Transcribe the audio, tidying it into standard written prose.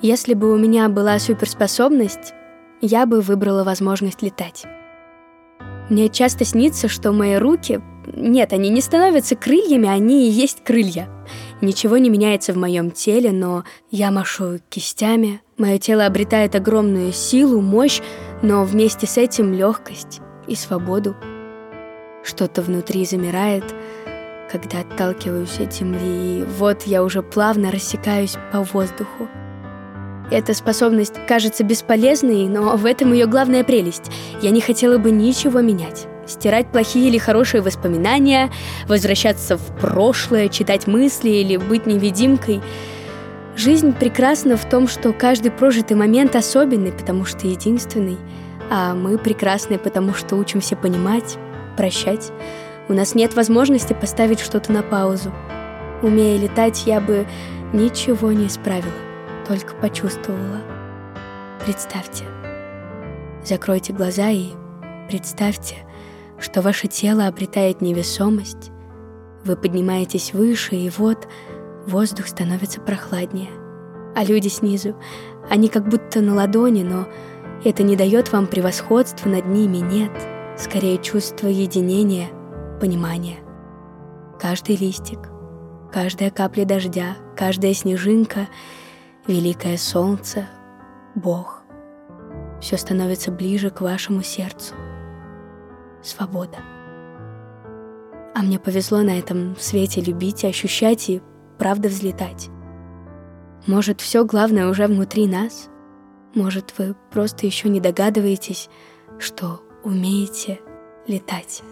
Если бы у меня была суперспособность, я бы выбрала возможность летать. Мне часто снится, что мои руки... Нет, они не становятся крыльями, они и есть крылья. Ничего не меняется в моем теле, но я машу кистями. Мое тело обретает огромную силу, мощь, но вместе с этим легкость и свободу. Что-то внутри замирает, когда отталкиваюсь от земли, и вот я уже плавно рассекаюсь по воздуху. Эта способность кажется бесполезной, но в этом ее главная прелесть. Я не хотела бы ничего менять. Стирать плохие или хорошие воспоминания, возвращаться в прошлое, читать мысли или быть невидимкой. Жизнь прекрасна в том, что каждый прожитый момент особенный, потому что единственный, а мы прекрасны, потому что учимся понимать, прощать. У нас нет возможности поставить что-то на паузу. Умея летать, я бы ничего не исправила, только почувствовала. Представьте. Закройте глаза и представьте, что ваше тело обретает невесомость, вы поднимаетесь выше, и вот воздух становится прохладнее. А люди снизу, они как будто на ладони, но это не дает вам превосходства над ними, нет. Скорее чувство единения, понимания. Каждый листик, каждая капля дождя, каждая снежинка, великое солнце, Бог. Все становится ближе к вашему сердцу. Свобода. А мне повезло на этом свете любить, ощущать и правда взлетать. Может, все главное уже внутри нас? Может, вы просто еще не догадываетесь, что умеете летать?